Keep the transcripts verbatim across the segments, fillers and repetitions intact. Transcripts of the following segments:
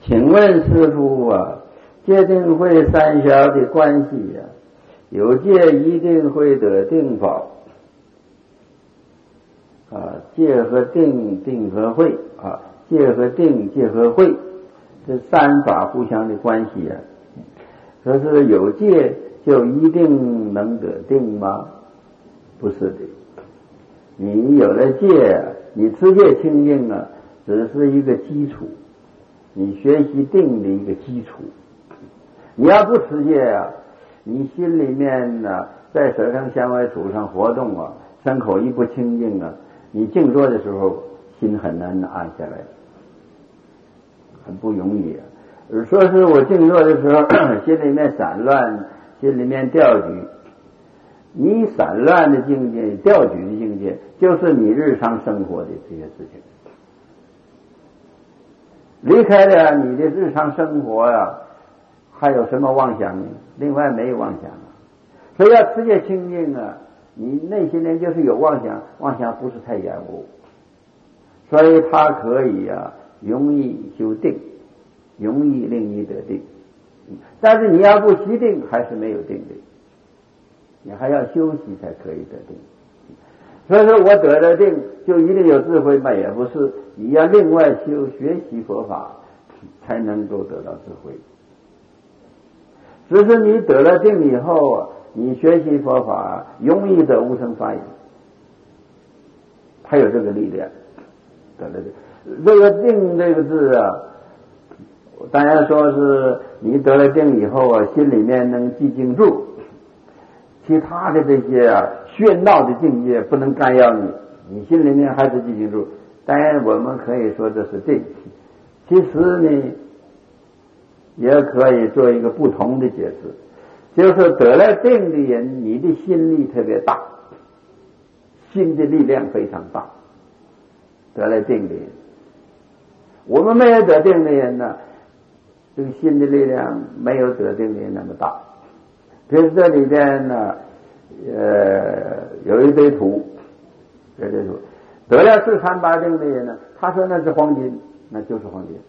请问师父啊，戒定慧三小的关系啊，有戒一定会得定法啊，戒和定，定和慧啊，戒和定，戒和慧，这三法互相的关系啊。可是有戒就一定能得定吗？不是的。你有了戒，你持戒清净啊，只是一个基础，你学习定的一个基础。你要不持戒啊，你心里面呢、啊，在舌上香味触上活动啊，身口意不清净啊，你静坐的时候心很难安下来，很不容易啊。说是我静坐的时候心里面散乱，心里面掉举，你散乱的境界，掉举的境界，就是你日常生活的这些事情。离开了你的日常生活呀、啊，还有什么妄想呢？另外没有妄想啊。所以要持戒清净啊，你内心呢就是有妄想，妄想不是太延误，所以它可以啊容易修定，容易令你得定。但是你要不习定，还是没有定的，你还要休息才可以得定。所以说我得了定就一定有智慧吗？也不是，你要另外修学习佛法才能够得到智慧。只是你得了定以后啊，你学习佛法容易得无生法眼，还有这个力量。得了定，这个定这个字啊，当然说是你得了定以后啊，心里面能寂静住，其他的这些啊喧闹的境界不能干扰你，你心里面还是寂静住。当然我们可以说这是定，其实呢也可以做一个不同的解释，就是得了定的人，你的心力特别大，心的力量非常大。得了定的人，我们没有得定的人呢，这个心的力量没有得定的人那么大。比如这里边呢，呃，有一堆土，有一堆土，得了四禅八定的人呢，他说那是黄金，那就是黄金。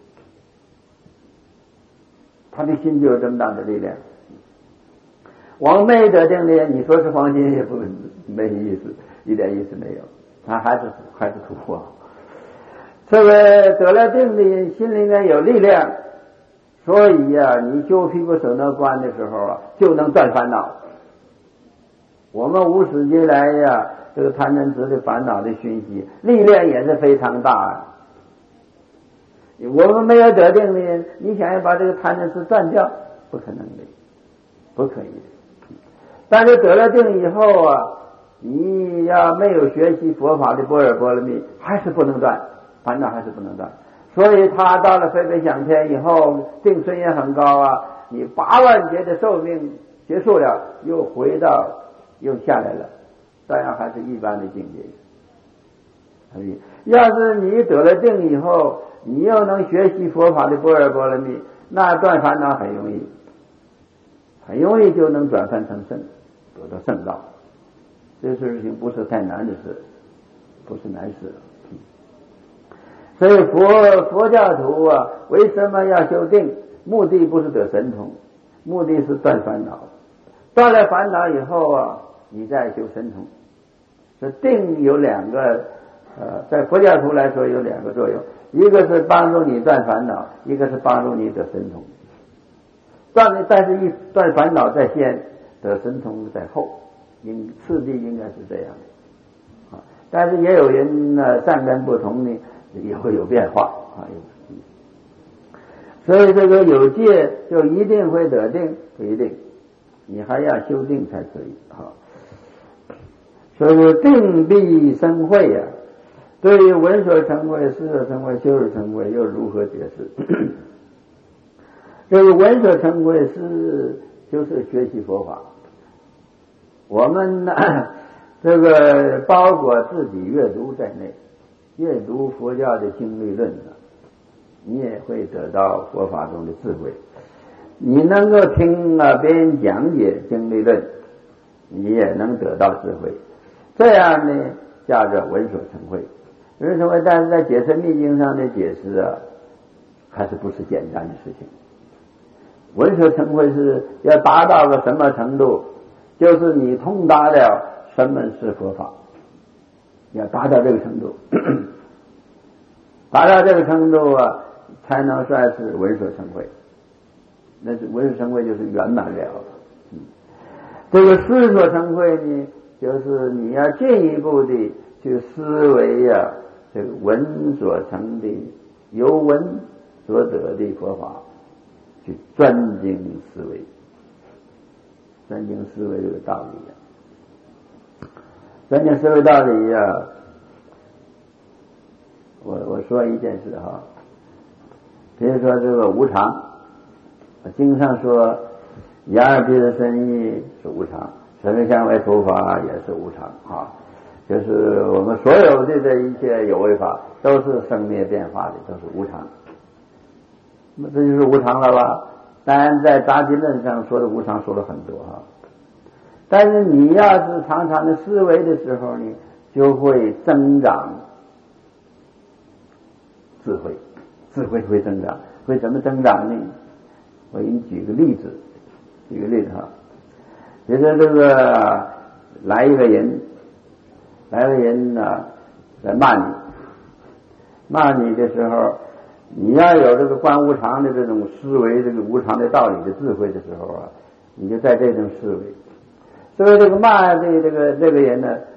他的心就有这么大的力量。我们没得定的人，你说是黄金也不没意思，一点意思没有，他还是还是土啊。这个得了定的人心里面有力量，所以呀、啊，你修毗婆舍那观的时候啊，就能断烦恼。我们无始劫来呀、啊，这个贪嗔痴的烦恼的熏习，力量也是非常大啊。我们没有得定的人，你想要把这个贪嗔痴断掉，不可能的，不可以的。但是得了定以后啊，你要没有学习佛法的般若波罗蜜，还是不能断。烦恼还是不能断，所以他到了非非想天以后，定身也很高啊。你八万劫的寿命结束了，又回到又下来了，当然还是一般的境界。所以，要是你得了定以后，你又能学习佛法的般若波罗蜜，那断烦恼很容易，很容易就能转凡成圣，得到圣道。这事情不是太难的事，不是难事。所以佛佛教徒啊，为什么要修定？目的不是得神通，目的是断烦恼。断了烦恼以后啊，你再修神通。这定有两个，呃，在佛教徒来说有两个作用，一个是帮助你断烦恼，一个是帮助你得神通。断的，但是一断烦恼在先，得神通在后，应次第应该是这样的。啊，但是也有人呢，善根不同呢。也会有变化啊，所以这个有戒就一定会得定，不一定，你还要修定才可以啊。所以定必生慧呀、啊，对于闻所成慧、思所成慧、修所成慧又如何解释？这个闻所成慧是就是学习佛法，我们呢这个包括自己阅读在内。阅读佛教的经律论呢，你也会得到佛法中的智慧。你能够听啊别人讲解经律论，你也能得到智慧。这样呢，叫做闻所成慧。闻所成慧，但是在解释密经上的解释啊， 还是不是简单的事情。闻所成慧是要达到个什么程度？就是你通达了什么是佛法，要达到这个程度，达到这个程度啊，才能算是闻所成慧。那是闻所成慧就是圆满了。嗯，这个思所成慧呢，就是你要进一步的去思维呀、啊，这个闻所成的由闻所得的佛法，去专精思维，专精思维这个道理呀、啊，专精思维道理呀、啊。我我说一件事哈，比如说这个无常，经上说眼耳鼻舌身意是无常，色声香味触法也是无常啊，就是我们所有的这一切有为法都是生灭变化的，都是无常。那这就是无常了吧？当然在杂集论上说的无常说了很多哈，但是你要是常常的思维的时候呢，就会增长智慧，智慧会增长，会怎么增长呢？我给你举个例子，举个例子哈，比如说这个来一个人，来个人呢在骂你，骂你的时候，你要有这个观无常的这种思维，这个无常的道理的智慧的时候啊，你就在这种思维。所以这个骂的这个这个人呢，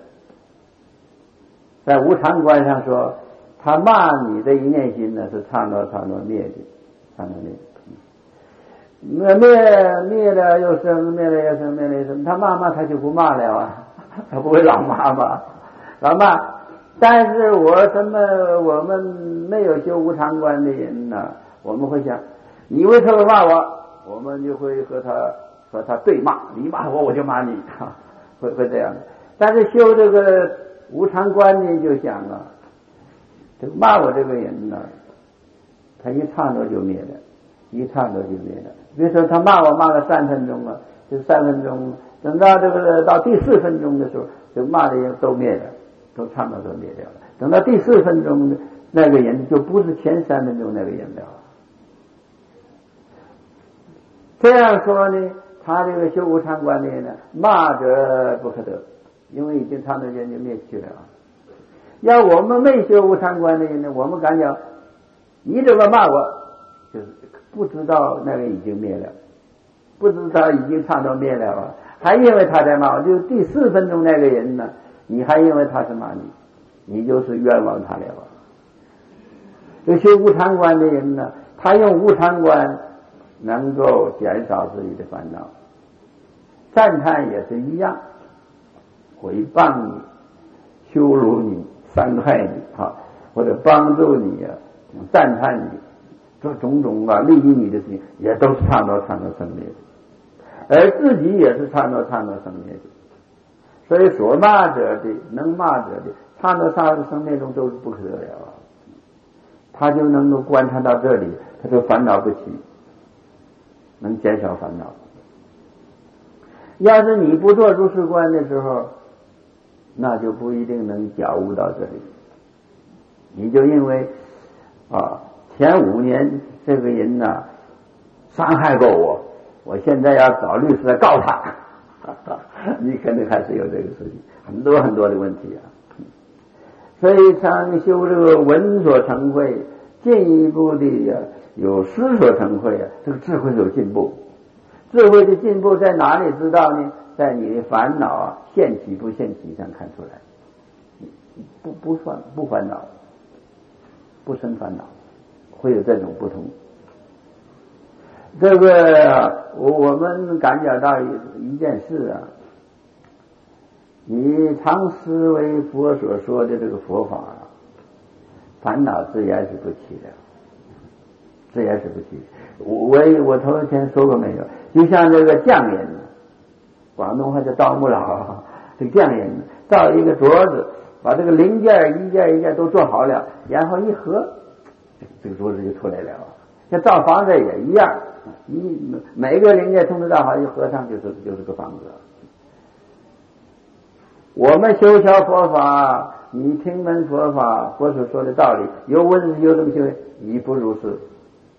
在无常观上说，他骂你的一念心呢是刹那刹那灭的，刹那灭。灭灭灭了又生，灭了又生，灭了又生，他骂骂他就不骂了啊，他不会老骂嘛，老骂。但是我什么我们没有修无常观的人呢，我们会想，你为什么骂我？我们就会和他和他对骂，你骂我我就骂你，会会这样的。但是修这个无常观呢，就想啊，这个骂我这个人呢，他一刹那就灭了，一刹那就灭了。比如说他骂我骂了三分钟了，这三分钟，等到这个到第四分钟的时候，这骂的人都灭了，都刹那都灭掉了。等到第四分钟，那个人就不是前三分钟那个人了。这样说呢，他这个修无常观的人呢，骂者不可得，因为已经刹那间就灭去了。要我们没修无常观的人呢，我们敢讲，你怎么骂我？就是不知道那个已经灭了，不知道已经刹那灭了啊，还因为他在骂我。就第四分钟那个人呢，你还因为他是骂你，你就是冤枉他了啊。这修无常观的人呢，他用无常观能够减少自己的烦恼，赞叹也是一样，诽谤你、羞辱你、伤害你啊，或者帮助你啊、赞叹你，这种种啊利益你的事情，也都是刹那刹那生灭的，而自己也是刹那刹那生灭的。所以所骂者的、能骂者的，刹那刹那生灭中都是不可得了啊。他就能够观察到这里，他就烦恼不起，能减少烦恼。要是你不做如是观的时候，那就不一定能觉悟到这里。你就因为啊，前五年这个人呢、啊、伤害过我，我现在要找律师来告他，你肯定还是有这个事情，很多很多的问题啊。所以常修这个闻所成慧，进一步的呀、啊、有思所成慧啊，这个智慧有进步。智慧的进步在哪里知道呢？在你的烦恼啊现起不现起上看出来，不不烦不烦恼，不生烦恼，会有这种不同。这个我我们感觉到一件事啊，你常思维佛所说的这个佛法啊，烦恼自然是不起的，自然是不起。我我我头一天说过没有？就像这个匠人，广东话叫盗墓佬，这个匠人造一个镯子，把这个零件一件一件都做好了，然后一合，这个镯子就出来了。像造房子也一样，你每个零件通通造好，一合上就是就是个房子。我们修学佛法，你听闻佛法，佛所说的道理，有闻有这么修，你不如是，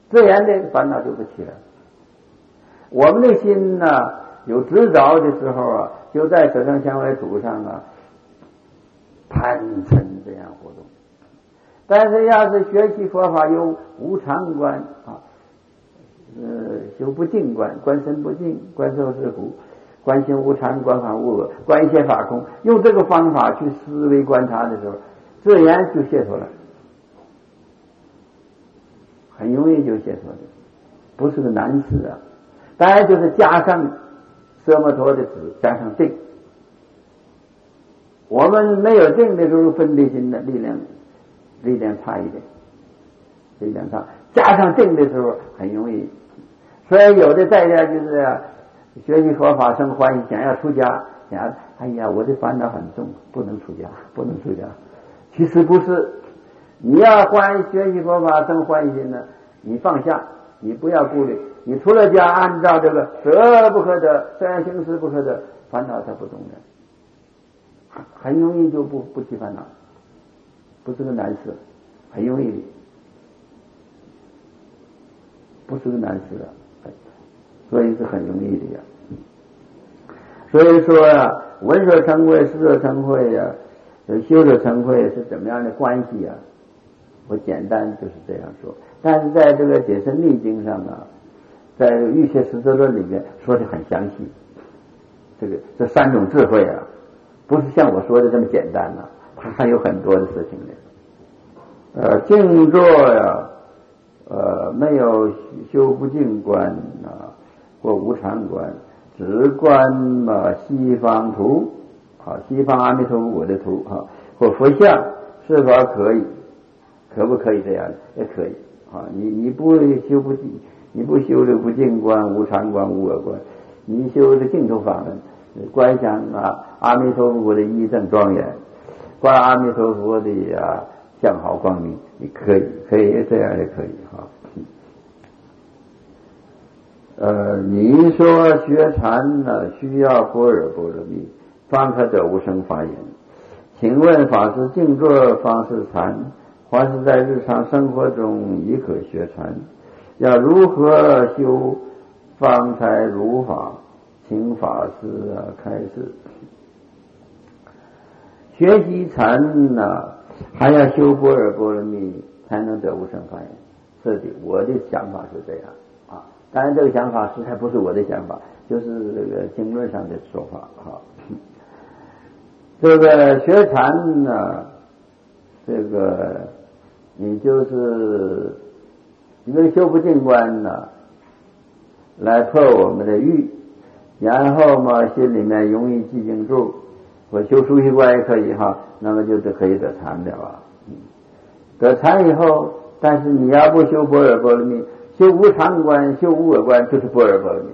自然的烦恼就不起来。我们的心呢、啊，有执着的时候啊，就在舍身香味土上啊，贪嗔这样活动。但是要是学习佛法有无常观啊，呃，修不净观，观身不净，观受是苦，观心无常，观法无我，观一切法空，用这个方法去思维观察的时候，自然就解脱了，很容易就解脱的，不是个难事啊。当然就是加上奢摩陀的止，加上定。我们没有定的时候，分别心的力量力量差一点，力量差，加上定的时候很容易。所以有的在家就是啊，学习佛法生欢喜，想要出家，想要哎呀，我的烦恼很重，不能出家，不能出家。其实不是，你要欢学习佛法生欢喜呢，你放下，你不要顾虑，你出了家，按照这个得不可得，虽然行识不可得，烦恼它不动的，很容易就不不起烦恼，不是个难事，很容易的，不是个难事的。所以是很容易的呀。所以说啊，闻所成慧，识所成慧呀，修所成慧是怎么样的关系啊？我简单就是这样说。但是在这个解释密经上啊，在欲切实则论里面说的很详细。这个这三种智慧啊，不是像我说的这么简单啊，它还有很多的事情的。呃，静坐呀，呃，没有修不净观啊。或无常观，只观嘛西方图，好，西方阿弥陀佛我的图哈，或佛像是否可以？可不可以这样？也可以啊。你你不修不净，你不修这不净观、无常观、无我观，你修这净土法门，观想啊阿弥陀佛的义正庄严，观阿弥陀佛的啊相好光明，你可以可以这样也可以哈。呃，你说学禅呢，需要般若波罗蜜，方可得无生法眼。请问法师，静坐方是禅，还是在日常生活中亦可学禅？要如何修方才如法？请法师啊开示。学习禅呢，还要修般若波罗蜜，才能得无生法眼。是的，我的想法是这样。当然，这个想法实在不是我的想法，就是这个经论上的说法哈。这个学禅呢，这个你就是你这个修不净观呢，来破我们的欲，然后嘛，心里面容易寂静住，或修熟悉观也可以哈，那么就是可以得禅了啊。得禅以后，但是你要不修般若波罗蜜，修无常观、修无我观，就是般若波罗蜜。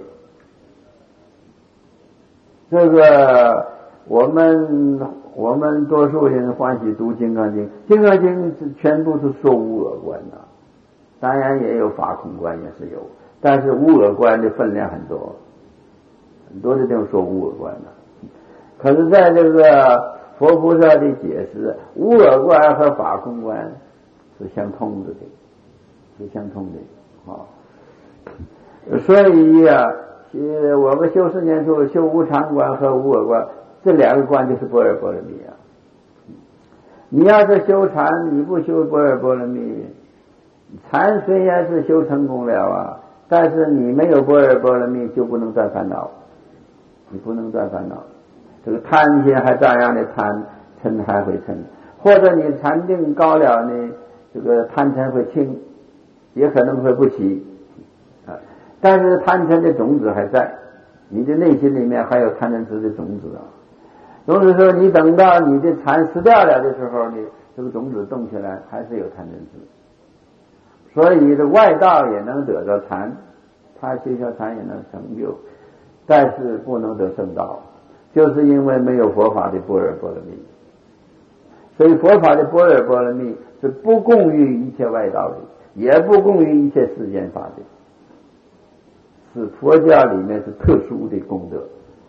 这个我们我们多数人欢喜读《金刚经》，《金刚经》全部是说无我观的，当然也有法空观，也是有，但是无我观的分量很多，很多的地方说无我观的。可是在这个佛菩萨的解释，无我观和法空观是相通的，是相通的。好，所以呀、啊，我们修四念处修无常观和无我观，这两个观就是般若波罗蜜啊。你要是修禅，你不修般若波罗蜜，禅虽然是修成功了啊，但是你没有般若波罗蜜就不能断烦恼，你不能断烦恼。这个贪心还照样的贪，嗔还会嗔，或者你禅定高了呢，这个贪嗔会轻。也可能会不起啊，但是贪嗔的种子还在，你的内心里面还有贪嗔痴的种子啊。种子说你等到你的禅失掉了的时候，你这个种子动起来还是有贪嗔痴。所以这外道也能得到禅，他学校禅也能成就，但是不能得圣道，就是因为没有佛法的般若波罗蜜。所以佛法的般若波罗蜜是不共于一切外道的，也不共于一切世间法的，是佛教里面是特殊的功德。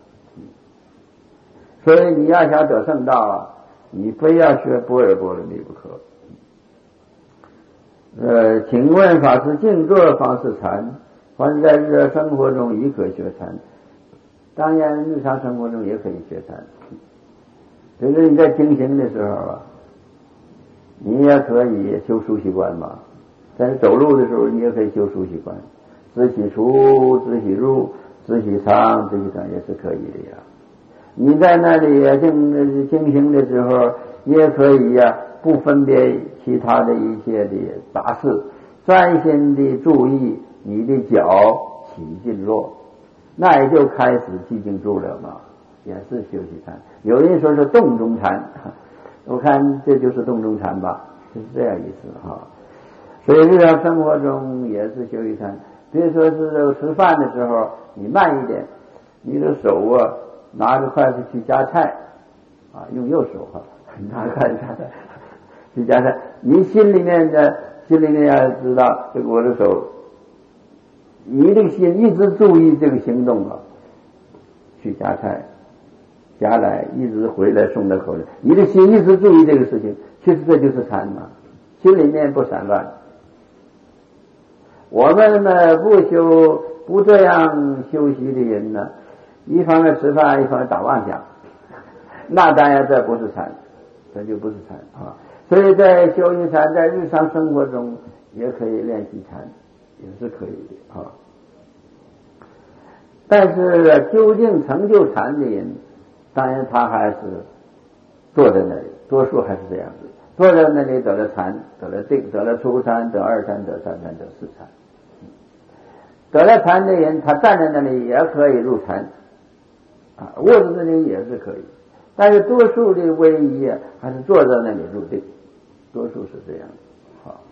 所以你要想得圣道啊，你非要学般若波罗蜜不可。 呃，请问法师静坐方式禅，凡是在日常生活中亦可学禅？当然，日常生活中也可以学禅。就是你在进行的时候啊，你也可以修熟习惯嘛。在走路的时候，你也可以修熟习惯，知其出，知其入，知其长，知其短也是可以的呀。你在那里进进行的时候，也可以呀，不分别其他的一些的杂事，专心的注意你的脚起进落，那也就开始寂静住了嘛，也是休息禅。有人说是动中禅，我看这就是动中禅吧，就是这样意思哈。所以日常生活中也是休息禅。比如说是吃饭的时候，你慢一点，你的手啊拿着筷子去夹菜啊，用右手哈、啊，拿着筷子夹菜去夹菜，你心里面的心里面要知道，这个我的手，你的心一直注意这个行动啊，去夹菜，夹来一直回来送到口里，你的心一直注意这个事情，其实这就是禅嘛，心里面不散乱。我们呢不修不这样修习的人呢，一方面吃饭，一方面打妄想，那当然这不是禅，这就不是禅啊。所以在修习禅，在日常生活中也可以练习禅，也是可以的啊。但是究竟成就禅的人，当然他还是坐在那里，多数还是这样子，坐在那里得了禅，得了定，得了初禅，得二禅，得三禅，得四禅。得了禅的人，他站在那里也可以入禅啊，卧在那里也是可以，但是多数的唯一还是坐在那里入定，多数是这样的。好，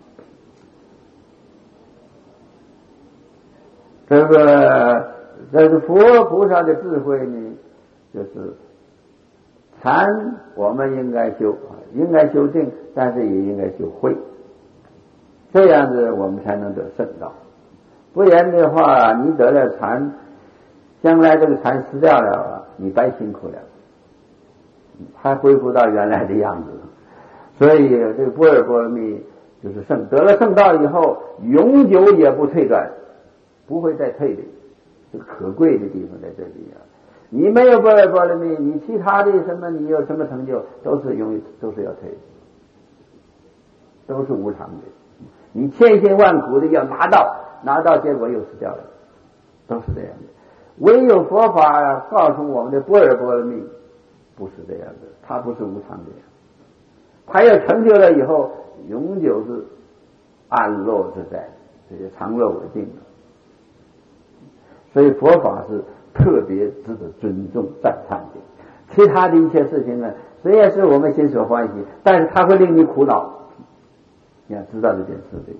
这个这个佛菩萨的智慧呢，就是禅我们应该修，应该修定，但是也应该修慧，这样子我们才能得圣道。不然的话，你得了禅，将来这个禅失掉了，你白辛苦了，还恢复到原来的样子。所以这个般若波罗蜜就是圣，得了圣道以后，永久也不退转，不会再退的。这个可贵的地方在这里啊！你没有般若波罗蜜，你其他的什么，你有什么成就，都是永远都是要退的，都是无常的。你千辛万苦的要拿到。拿到结果又失掉了，都是这样的。唯有佛法告诉我们的般若波罗蜜不是这样的，它不是无常的，它要成就了以后，永久是安乐自在，这就常乐稳定了。所以佛法是特别值得尊重赞叹的。其他的一切事情呢，虽然是我们心所欢喜，但是它会令你苦恼，你要知道这件事情。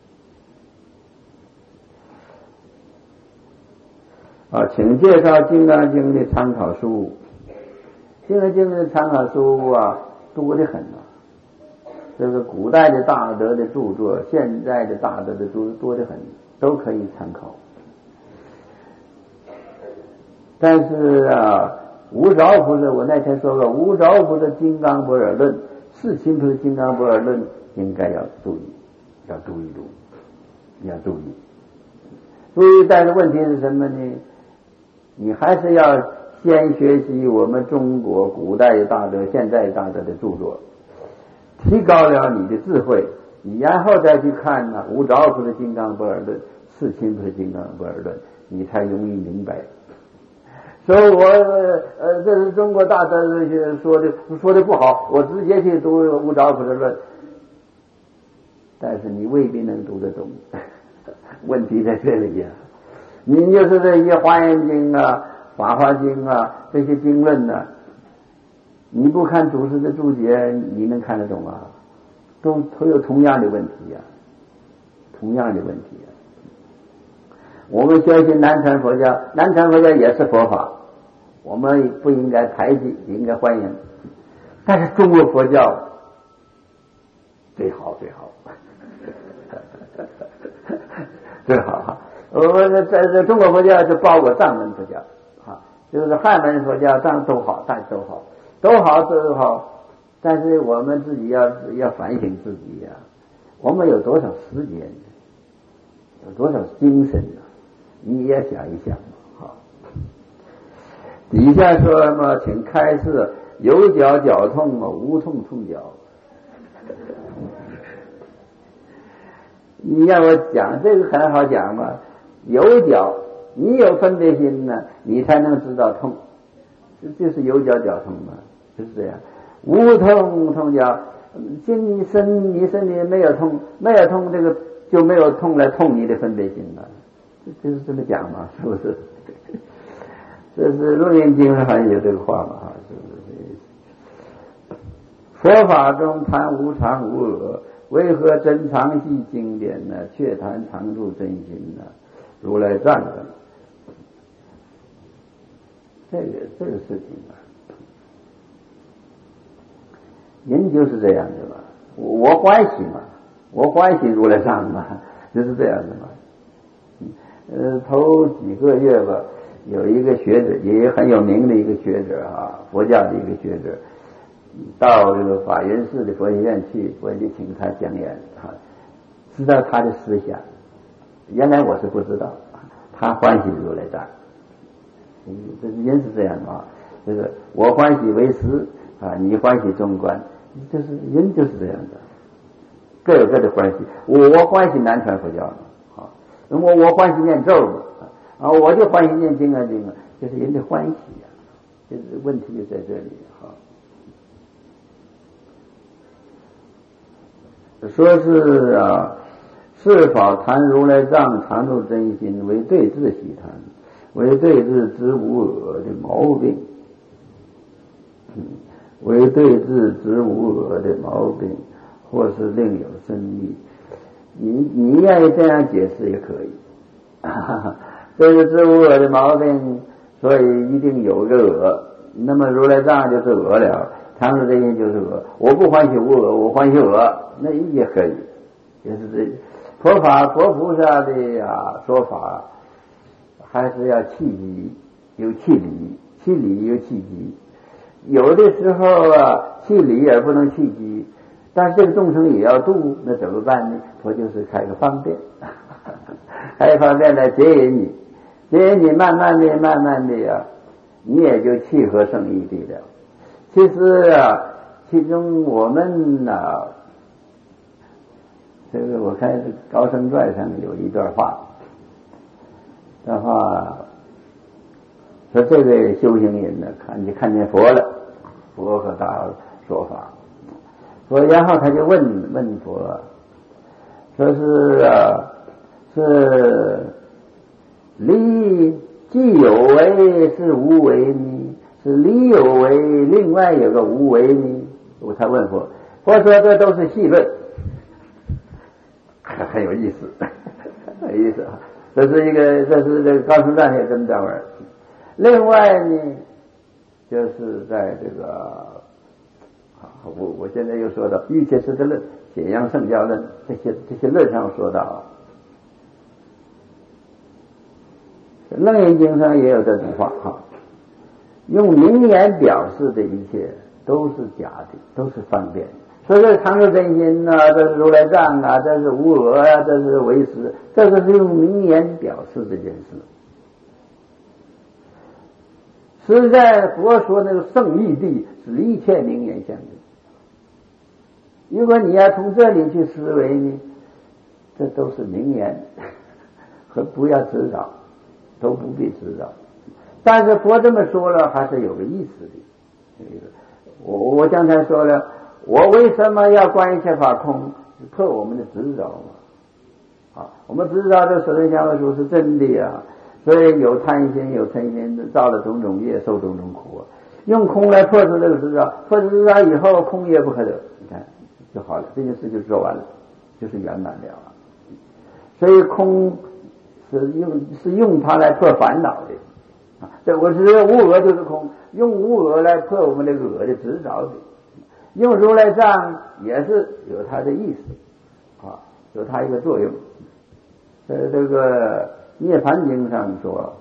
啊，请介绍《金刚经》的参考书。《金刚经》的参考书啊，多得很啊。这个古代的大德的著作，现在的大德的著作多得很，都可以参考。但是啊，无着菩萨，我那天说过，无着菩萨《金刚般若论》，世亲菩萨《金刚般若论》，应该要注意，要注意注意，要注意。注意，但是问题是什么呢？你还是要先学习我们中国古代大德、现代大德的著作，提高了你的智慧，你然后再去看呢、啊，无着菩萨金刚般若论、世亲菩萨金刚般若论，你才容易明白。所以我呃，这是中国大德说的说的不好，我直接去读无着菩萨论，但是你未必能读得懂，问题在这里呀、啊。你就是这些华严经啊、法华经啊这些经论呢、啊，你不看祖师的注解，你能看得懂啊？都都有同样的问题呀、啊，同样的问题啊。我们相信南传佛教，南传佛教也是佛法，我们不应该排挤，应该欢迎。但是中国佛教最好最好，最好。我们在在中国佛教是包括藏文佛教啊，就是汉文佛教藏都好，但都好，都好都好。但是我们自己要要反省自己呀、啊。 我们有多少时间，有多少精神呢？你也想一想。好，底下说什么？请开示有脚脚痛啊，无痛痛脚。你让我讲这个很好讲嘛？有脚，你有分别心呢，你才能知道痛，这就是有脚脚痛嘛，就是这样。无痛痛脚，心身你身体没有痛，没有痛，这个就没有痛来痛你的分别心了，就是这么讲嘛，是不是？这是《楞严经》上好像有这个话嘛，哈，是不是？佛法中谈无常无我，为何真常系经典呢？却谈常住真心呢？如来藏的这个这个事情啊，人就是这样的嘛。我欢喜嘛，我欢喜如来藏嘛，就是这样的嘛。呃，头几个月吧，有一个学者，也很有名的一个学者啊，佛教的一个学者，到这个法源寺的佛学院去，我就请他讲演啊，知道他的思想。原来我是不知道，他欢喜如来藏，嗯，这人是这样的啊，就是我欢喜为师啊，你欢喜中观，就是人就是这样的，各有各的欢喜。我我欢喜南传佛教啊，我我欢喜念咒啊，我就欢喜念经啊经啊，就是人的欢喜啊，就是问题就在这里哈。说是啊，是否谈如来藏常住真心为对治习谈，为对治之无我的毛病，嗯，为对治之无我的毛病，或是另有深意。你你愿意这样解释也可以，这是知无我的毛病，所以一定有个我。那么如来藏就是我了，常住真心就是我。我不欢喜无我，我欢喜我，那也可以。就是这佛法佛菩萨的啊说法，还是要气机，有气理，气理有气机。有的时候啊，气理而不能气机，但是这个众生也要度，那怎么办呢？佛就是开个方便，开方便来接引你，接引你，慢慢的、慢慢的呀、啊，你也就契合圣义的了。其实啊，其中我们啊，这个我看《高僧传》上有一段话，的话说这位修行人呢，看你看见佛了，佛和他说法，佛然后他就问问佛，说是啊，是离既有为是无为呢？是离有为，另外有个无为呢？他问佛，佛说这都是细论，很有意思，很有意思啊！这是一个，这是这个高僧传也这么这玩意儿。另外呢，就是在这个啊，我我现在又说到欲切师的论、显扬圣教论这些这些论上说到，楞严经上也有这种话哈，用名言表示的一切都是假的，都是方便。所以这常住真心啊，这是如来藏啊，这是无我啊，这是唯识，这个是用名言表示这件事。实在佛说那个圣义谛是一切名言相应。如果你要从这里去思维呢，这都是名言，和不要执着，都不必执着。但是佛这么说了，还是有个意思的。我我刚才说了，我为什么要观一切法空？破我们的执着嘛。啊，我们执着这色身香味触是真的啊。所以有贪心有嗔心，造了种种业，受种种苦。用空来破除这个执着，破除执着以后，空也不可得，你看就好了，这件事就做完了，就是圆满了啊。所以空是用是用它来破烦恼的啊。这我是无我就是空，用无我来破我们这个我的执着的，用如来藏也是有它的意思啊，有它一个作用。呃，这个涅槃经上说，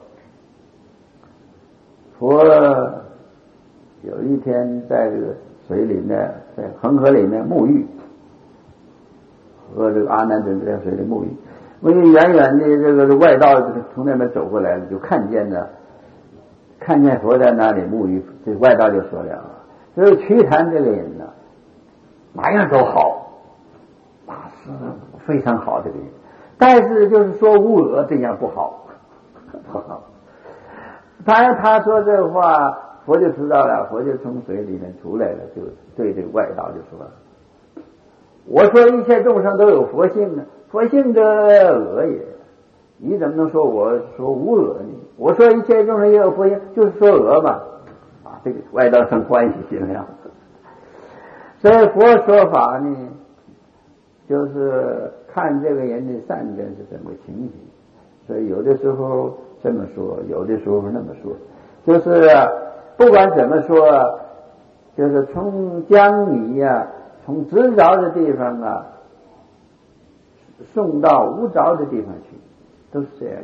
佛有一天在这个水里面，在恒河里面沐浴， 和这个阿难尊在水里沐浴，沐浴远远的这个外道从那边走过来了，就看见了，看见佛在那里沐浴，这外道就说了，所以瞿昙这个人呢，哪样都好，那是非常好的人，但是就是说无我这样不好，不好。当然他说这话，佛就知道了，佛就从水里面出来了，就对这个外道就说了，我说一切众生都有佛性呢，佛性者我也，你怎么能说我说无我呢？我说一切众生也有佛性，就是说我嘛，啊，这个外道生欢喜心了。所以佛说法呢，就是看这个人的善根是什么情形，所以有的时候这么说，有的时候那么说，就是不管怎么说，就是从江泥呀、啊，从直着的地方啊，送到无着的地方去，都是这样的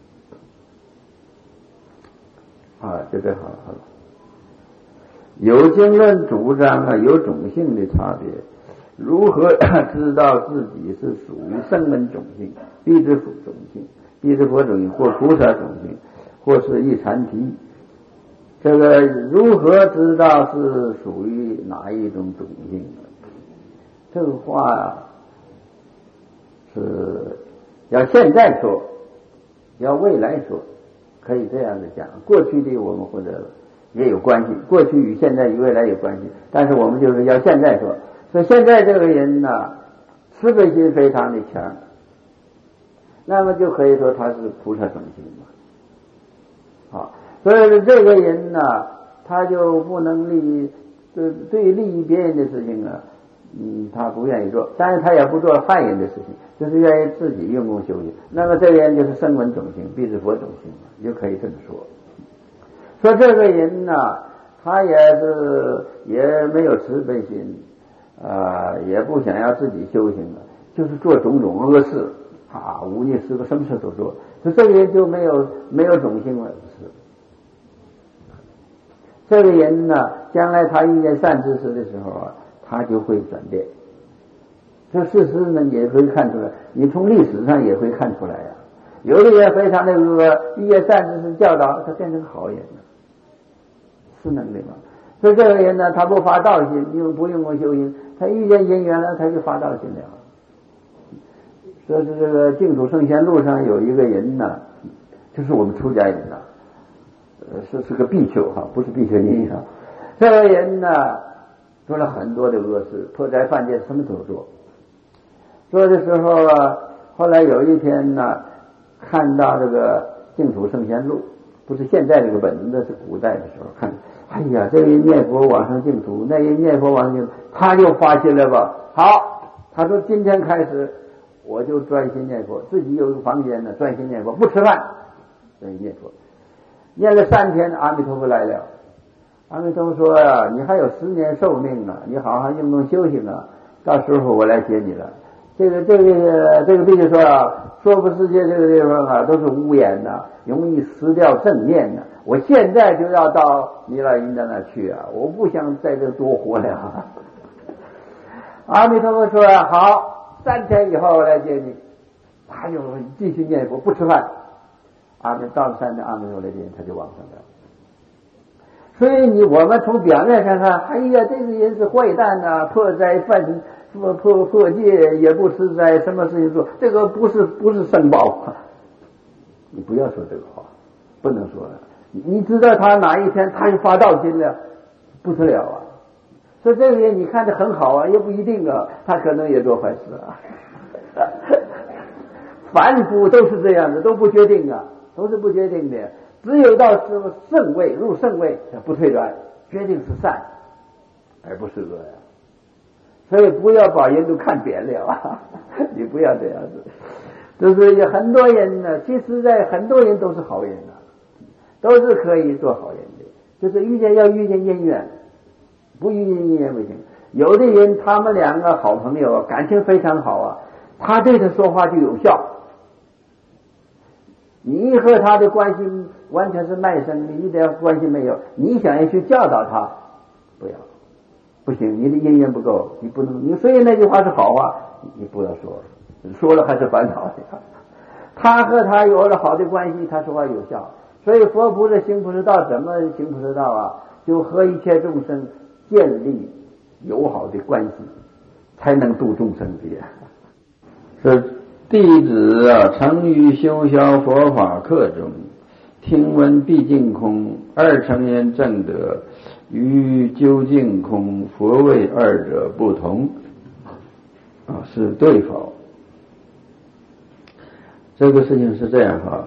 事啊，就这好了好了。有经论主张啊，有种性的差别，如何知道自己是属于声闻种性、必知佛种性、必知佛种性或菩萨种性，或是一禅提？这个如何知道是属于哪一种种性呢？这个话啊，是要现在说，要未来说，可以这样子讲。过去的我们或者也有关系，过去与现在与未来有关系，但是我们就是要现在说。所以现在这个人呢，慈悲心非常的强，那么就可以说他是菩萨种性嘛。啊，所以这个人呢，他就不能利对对利益别人的事情啊，嗯，他不愿意做，但是他也不做害人的事情，就是愿意自己用功修行。那么这个人就是声闻种性，必是佛种性嘛，就可以这么说。说这个人呢，他也是也没有慈悲心，啊、呃，也不想要自己修行了，就是做种种恶事啊，无逆施个什么事都做，就这个人就没有没有种性了，是。这个人呢，将来他遇见善知识的时候啊，他就会转变。这事实呢也会看出来，你从历史上也会看出来呀、啊。有的人非常的恶，遇见善知识教导，他变成好人了，是能力吗？所以这个人呢，他不发道心，用不用功修行，他遇见因缘了，他就发道心了。说是这个净土圣贤录上有一个人呢，就是我们出家人呐，呃，是是个比丘哈，不是比丘尼哈。这个人呢，做了很多的恶事，破财犯戒，什么都做。做的时候啊，后来有一天呢，看到这个净土圣贤录，不是现在这个本子，那是古代的时候看。哎呀，这人念佛往生净土，那人念佛往生净土，他就发心了吧。好，他说今天开始我就专心念佛，自己有一个房间呢，专心念佛，不吃饭，专心念佛。念了三天，阿弥陀佛来了。阿弥陀佛说啊，你还有十年寿命啊，你好好用功修行啊，到时候我来接你了。这个这个这个比丘说啊，娑婆世界这个地方啊都是污烟呐、啊，容易失掉正念呐、啊。我现在就要到弥勒因的那去啊，我不想在这多活了。阿弥陀佛说啊，好，三天以后我来接你。他就继续念佛，不吃饭。阿弥到了三天，阿弥陀佛来接你，他就往生了。所以你我们从表面上看，哎呀，这个人是坏蛋呐、啊，破灾犯破破破戒，也不吃斋，什么事情做，这个不是不是申报。你不要说这个话，不能说了。你知道他哪一天他就发道心了，不得了啊！所以这个人你看着很好啊，也不一定啊，他可能也做坏事啊。凡夫都是这样的，都不决定啊，都是不决定的。只有到是圣位入圣位不退转，决定是善，而不是恶呀。所以不要把人都看扁了啊！你不要这样子。就是有很多人呢，其实在很多人都是好人啊。都是可以做好人的，就是遇见要遇见因缘，不遇见因缘不行。有的人他们两个好朋友啊，感情非常好啊，他对他说话就有效。你和他的关系完全是卖身的，一点关系没有。你想要去教导他，不要，不行，你的因缘不够，你不能。你所以那句话是好话， 你不要说了，说了还是烦恼的。他和他有了好的关系，他说话有效。所以佛菩萨行菩萨道怎么行菩萨道啊？就和一切众生建立友好的关系，才能度众生的。是弟子啊，曾于修销佛法课中听闻毕竟空二乘言正德与究竟空佛谓二者不同啊，是对否？这个事情是这样哈，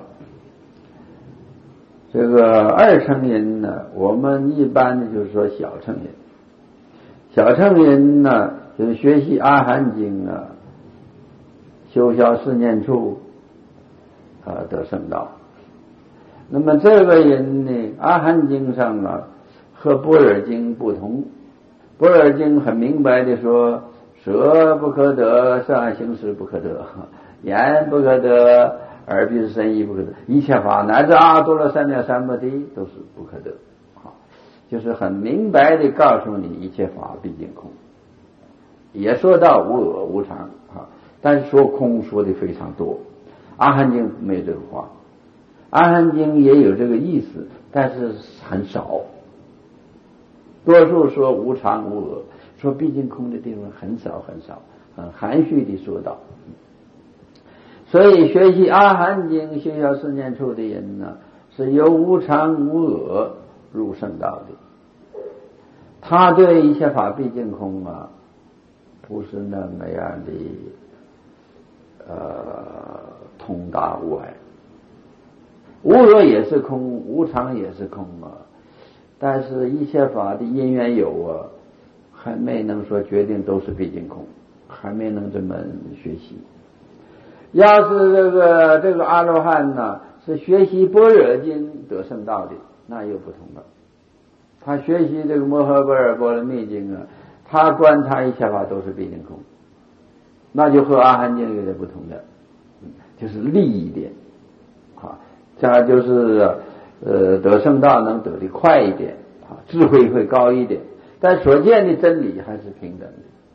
这个二乘人呢，我们一般的就是说小乘人，小乘人呢就是学习阿含经啊，修销四念处啊得圣道。那么这个人呢，阿含经上啊和般若经不同，般若经很明白的说，舌不可得，善行识不可得，眼不可得，耳鼻舌身意不可得，一切法乃至阿多罗三藐三菩提都是不可得，就是很明白的告诉你一切法毕竟空，也说到无我无常啊，但是说空说的非常多。阿含经没这个话，阿含经也有这个意思，但是很少，多数说无常无我，说毕竟空的地方很少很少，很含蓄的说到。所以学习阿含经修销四念处的人呢，是由无常无我入圣道的。他对一切法毕竟空啊，不是那么样的呃通达无碍。无我也是空，无常也是空啊，但是一切法的因缘有啊，还没能说决定都是毕竟空，还没能这么学习。要是这个这个阿罗汉呢，是学习般若经得圣道的，那又不同了。他学习这个摩诃般若波罗蜜经啊，他观察一切法都是毕竟空，那就和阿含经有点不同的，就是利一点啊，这样就是呃得圣道能得的快一点啊，智慧会高一点，但所见的真理还是平等的。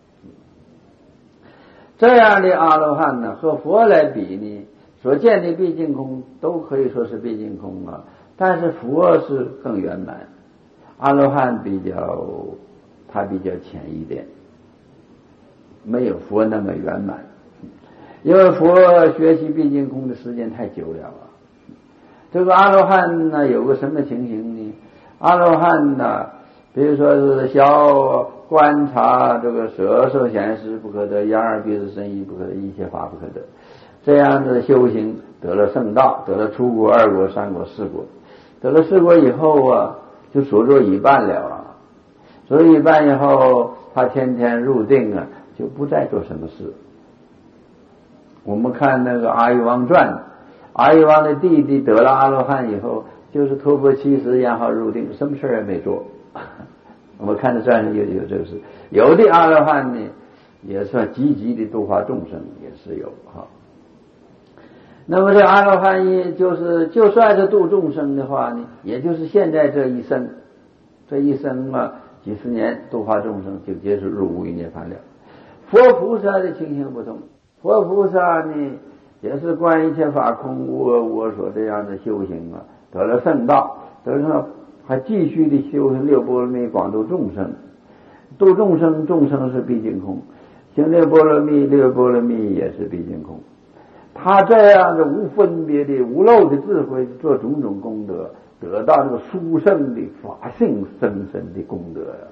这样的阿罗汉呢，和佛来比呢，所见的毕竟空都可以说是毕竟空啊，但是佛是更圆满，阿罗汉比较他比较浅一点，没有佛那么圆满，因为佛学习毕竟空的时间太久了啊。这个阿罗汉呢，有个什么情形呢？阿罗汉呢，比如说是小观察这个舌受显识不可得，眼耳鼻舌身意不可得，一切法不可得，这样的修行得了圣道，得了初果、二果、三果、四果，得了四果以后啊，就所作已办了啊。所以一办以后，他天天入定啊，就不再做什么事。我们看那个阿育王传，阿育王的弟弟得了阿罗汉以后，就是托钵乞食，然后入定，什么事也没做。我们看的传上有有这个事，有的阿罗汉呢，也算积极的度化众生，也是有哈。那么这阿罗汉也就是就算是度众生的话呢，也就是现在这一生，这一生啊，几十年度化众生就结束入无余涅槃了。佛菩萨的情形不同，佛菩萨呢也是观一切法空无我无我所这样的修行啊，得了圣道，得了还继续的修行六波罗蜜，广度众生，度众生，众生是毕竟空，行六波罗蜜，六波罗蜜也是毕竟空。他这样的无分别的无漏的智慧，做种种功德，得到这个殊胜的法性深深的功德呀。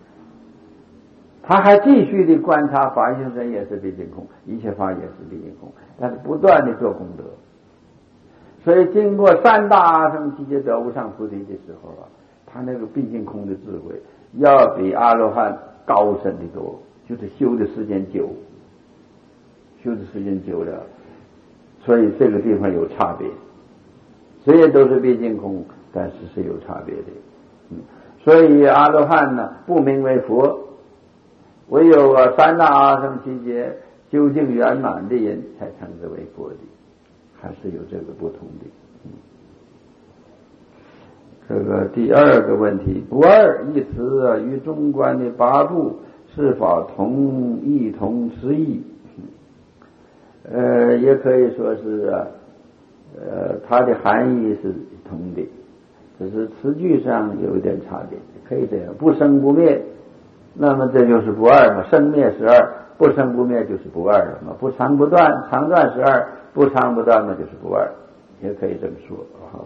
他还继续的观察法性身也是毕竟空，一切法也是毕竟空，但是不断的做功德。所以经过三大阿僧祇劫得无上菩提的时候啊，他那个毕竟空的智慧要比阿罗汉高深的多，就是修的时间久，修的时间久了，所以这个地方有差别。虽然都是毕竟空，但是是有差别的。嗯，所以阿罗汉呢不名为佛，唯有啊三大阿僧祇劫究竟圆满的人才称之为佛的。还是有这个不同的。嗯，这个第二个问题，不二一词啊，与中观的八部是否同异同词义？嗯， 呃，也可以说是啊，呃，它的含义是同的，只是词句上有一点差别，可以这样，不生不灭，那么这就是不二嘛，生灭是二，不生不灭就是不二了嘛，不长不断，长断是二，不长不断那就是不二，也可以这么说哈。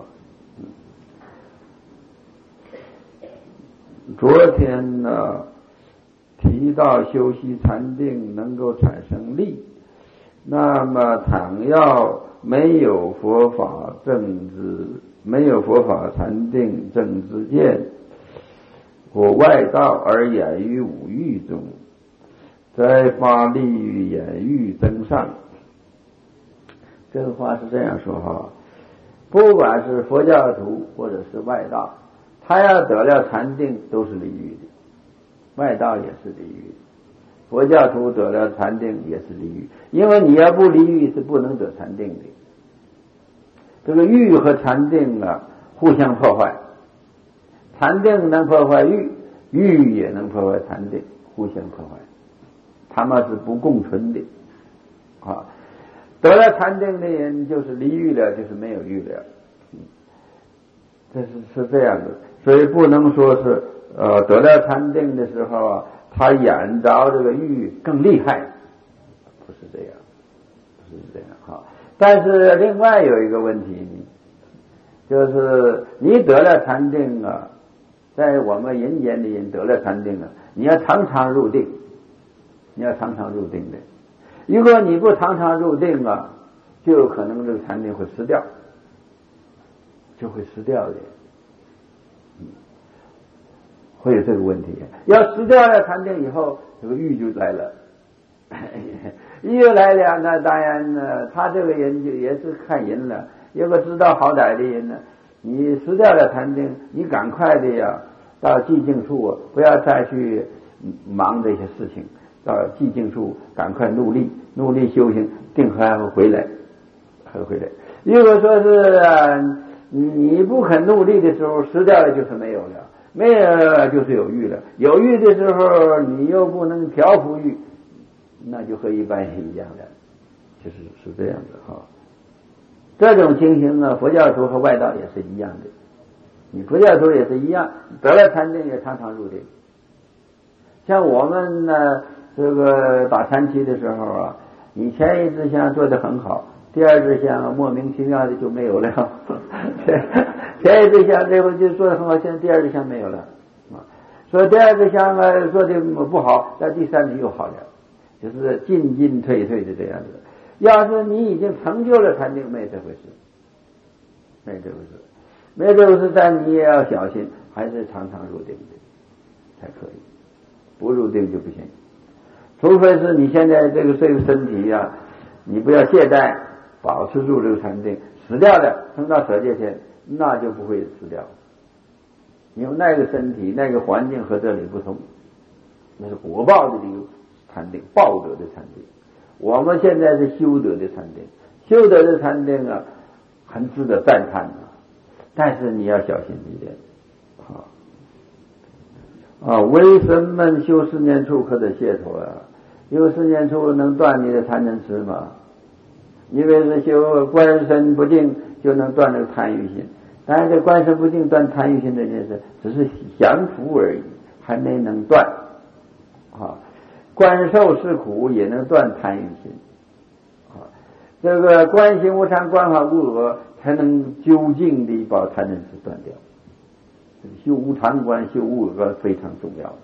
昨天呢提到修习禅定能够产生力，那么倘要没有佛法正知，没有佛法禅定正知见，或外道而言于五欲中，再发力于言欲增上。这个话是这样说哈，不管是佛教徒或者是外道，他要得了禅定都是离欲的，外道也是离欲的，佛教徒得了禅定也是离欲，因为你要不离欲是不能得禅定的。这个欲和禅定啊互相破坏，禅定能破坏欲，欲也能破坏禅定，互相破坏，他们是不共存的啊。得了禅定的人就是离欲了，就是没有欲了，这是是这样的，所以不能说是呃得了禅定的时候啊，他眼着这个欲更厉害，不是这样，不是这样哈。但是另外有一个问题，就是你得了禅定啊，在我们人间的人得了禅定啊，你要常常入定，你要常常入定的。如果你不常常入定啊，就有可能这个禅定会失掉，就会失掉的，嗯，会有这个问题。要失掉了禅定以后，这个欲就来了，欲来了，那当然呢，他这个人就也是看人了。有个知道好歹的人呢，你失掉了禅定，你赶快的呀，到寂静处，不要再去忙这些事情，到寂静处赶快努力，努力修行，定还会回来，还会回来。如果说是啊，你不肯努力的时候，失掉了就是没有了，没有就是有欲了，有欲的时候你又不能调伏欲，那就和一般人一样的，就是是这样的哈。这种情形呢，佛教徒和外道也是一样的，你佛教徒也是一样，得了禅定也常常入定。像我们呢，这个打禅期的时候啊，你前一支香做得很好，第二支香莫名其妙的就没有了，前一支香这回就做得很好，现在第二支香没有了啊。所以第二支香啊做得不好，那第三支又好了，就是进进退退的这样子。要是你已经成就了禅定，没这回事，没这回事，没这回事，但你也要小心，还是常常入定的才可以，不入定就不行。除非是你现在这个这个身体呀、啊，你不要懈怠，保持住这个禅定，死掉了升到舍界天，那就不会死掉，因为那个身体那个环境和这里不同，那是果报的这个禅定，报得的禅定。我们现在是修得的禅定，修得的禅定啊，很值得赞叹啊，但是你要小心一点啊啊！为什么修四念处可得解脱啊？因为四念处能断你的贪嗔痴嘛。因为是修观身不净就能断这个贪欲心，但是这观身不净断贪欲心这件事只是降伏而已，还没能断啊。观受是苦也能断贪欲心啊，这个观行无常，观法无我，才能究竟的把贪嗔痴断掉。修无常观、修无我观非常重要。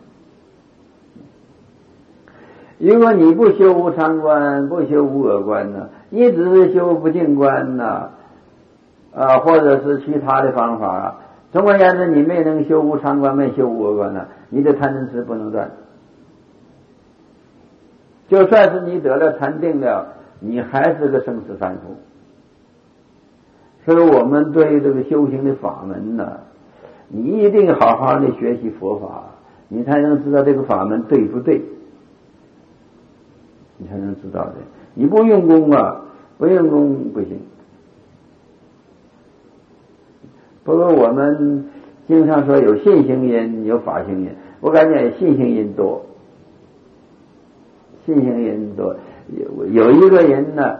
如果你不修无常观，不修无我观呢，你只是修不净观呢，啊，或者是其他的方法，总而言之，你没能修无常观，没修无我观呢，你的贪嗔痴不能断。就算是你得了禅定了，你还是个生死凡夫。所以我们对这个修行的法门呢，你一定好好的学习佛法，你才能知道这个法门对不对，你才能知道的。你不用功啊，不用功不行。不过我们经常说有信行人，有法行人，我感觉信行人多。信行人多，有有一个人呢，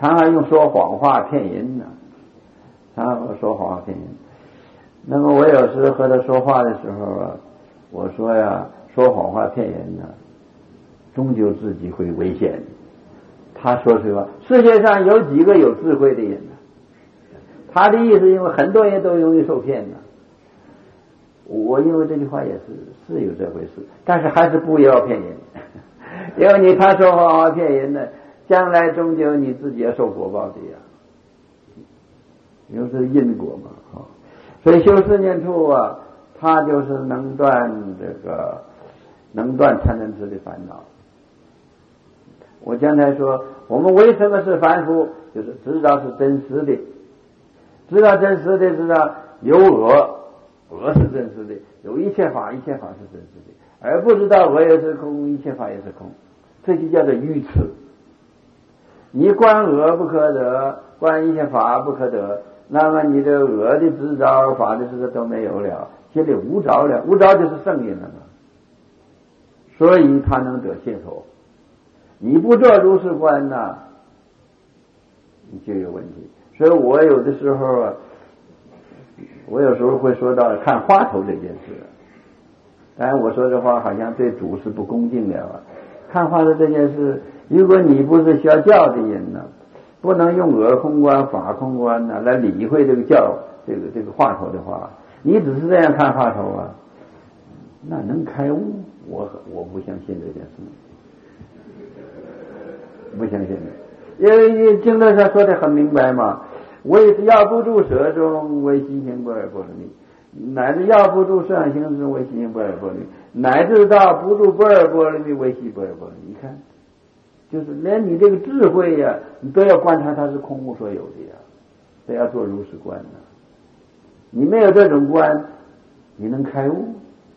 常常用说谎话骗人呢，常常说谎话骗人。那么我有时和他说话的时候啊，我说呀，说谎话骗人呢，终究自己会危险。他说实话，世界上有几个有智慧的人呢？他的意思，因为很多人都容易受骗呢。我因为这句话也是是有这回事，但是还是不要骗人，因为你他说谎话骗人呢，将来终究你自己要受果报的呀，因为是因果嘛，哈。所以修四念处啊，它就是能断这个能断贪嗔痴的烦恼。我刚才说，我们为什么是凡夫，就是知道是真实的，知道真实的，知道有我。我是真实的，有一切法，一切法是真实的，而不知道我也是空，一切法也是空，这就叫做愚痴。你观我不可得，观一切法不可得，那么你的我的执着法的事都没有了，现在无着了，无着就是圣人了嘛，所以他能得解脱。你不做如是观呐、啊，你就有问题。所以我有的时候啊。我有时候会说到看花头这件事，当然我说这话好像对主是不恭敬的啊。看花头这件事，如果你不是需要教的人呢，不能用我空观、法空观呢来理会这个教这个这个话头的话，你只是这样看话头啊，那能开悟？我我不相信这件事，不相信的，因为经论上说的很明白嘛。为要不住舍中为心行不二波罗蜜，乃至要不住摄行中为心行不二波罗蜜，乃至到不住不二波罗蜜为心不二波罗蜜。你看，就是连你这个智慧呀、啊，你都要观察它是空无所有的呀，都要做如是观呢。你没有这种观，你能开悟？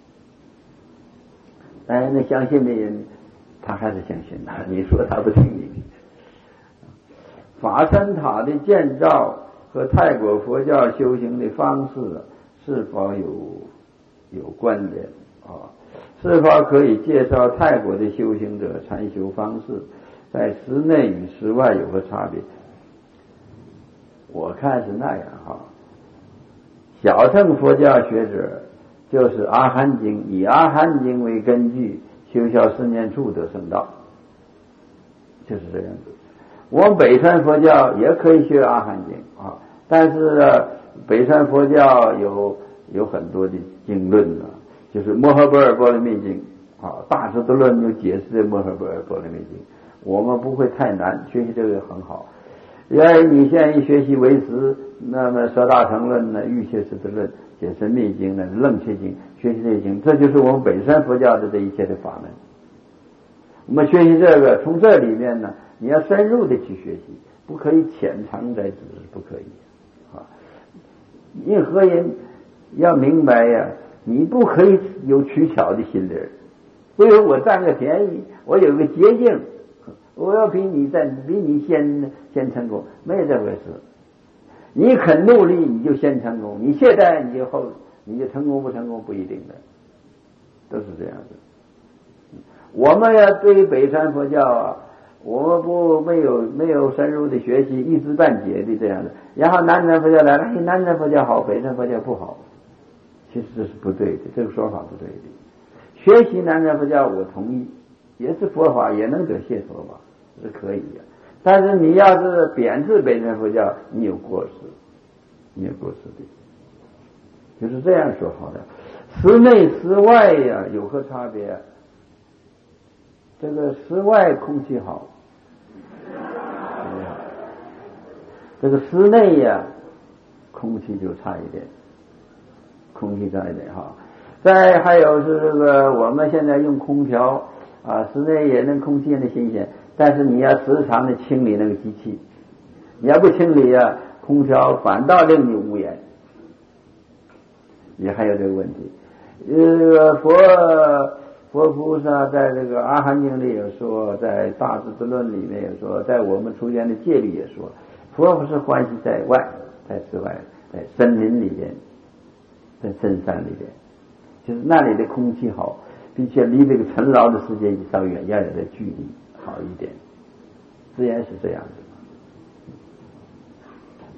当然，那相信的人，他还是相信的。你说他不听你。法身塔的建造和泰国佛教修行的方式是否有有关联啊？是否可以介绍泰国的修行者禅修方式在室内与室外有何差别？我看是那样哈。小乘佛教学者就是阿含经，以阿含经为根据修效四念处得圣道，就是这样子。我们北传佛教也可以学阿含经啊，但是、啊、北传佛教有有很多的经论啊，就是摩诃般若波罗蜜经啊，大智度论有解释的摩诃般若波罗蜜经，我们不会太难，学习这个很好。因为你现在一学习唯识，那么说大乘论呢、欲切实质论、解深密经呢、楞切经，学习这些经，这就是我们北传佛教的这一切的法门。我们学习这个，从这里面呢。你要深入的去学习，不可以浅尝辄止，不可以啊！任何人要明白呀，你不可以有取巧的心理，不如我占个便宜，我有个捷径，我要比你在比你先先成功，没有这回事。你肯努力，你就先成功；你懈怠，你就后你就成功不成功不一定的，都是这样的。我们要对北传佛教啊。我们不没有没有深入的学习，一知半解的这样的，然后南传佛教来了，哎，南传佛教好，北传佛教不好，其实这是不对的，这个说法不对的。学习南传佛教我同意，也是佛法，也能得解脱吧，是可以的。但是你要是贬斥北传佛教，你有过失，你有过失的，就是这样说好的。室内室外呀、啊、有何差别、啊？这个室外空气好，这个室内呀、啊，空气就差一点，空气差一点哈。再还有是这个，我们现在用空调啊，室内也能空气也能新鲜，但是你要时常的清理那个机器，你要不清理啊，空调反倒令你无言。也还有这个问题，呃，佛。佛菩萨在这个阿含经里也说，在大智度论里面也说，在我们出现的戒律也说，佛不是欢喜在外，在室外，在森林里边，在深山里边，就是那里的空气好，并且离这个尘劳的世界稍远，要有点距离好一点，自然是这样子。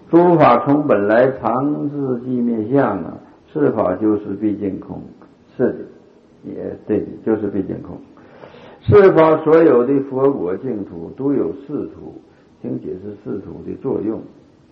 诸法从本来常自即灭相啊，是法就是毕竟空，是的，也对的，就是毕竟空。是法所有的佛果净土都有四土，请解释四土的作用。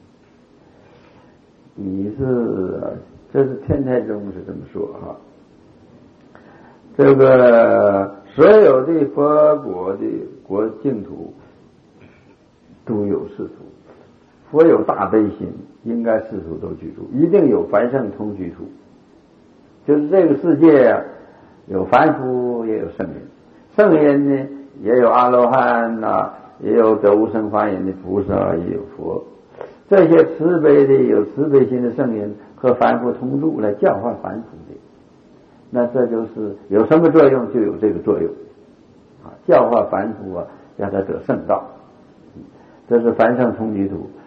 你是这是天台宗是这么说哈，这个所有的佛果的国净土都有四土，佛有大悲心，应该四土都居住，一定有凡圣同居土。就是这个世界啊，有凡夫也有圣人，圣人呢也有阿罗汉呐，也有得无生法忍的菩萨，也有佛。这些慈悲的有慈悲心的圣人和凡夫同住来教化凡夫的，那这就是有什么作用就有这个作用啊，教化凡夫啊，让他得圣道。这是凡圣同居土。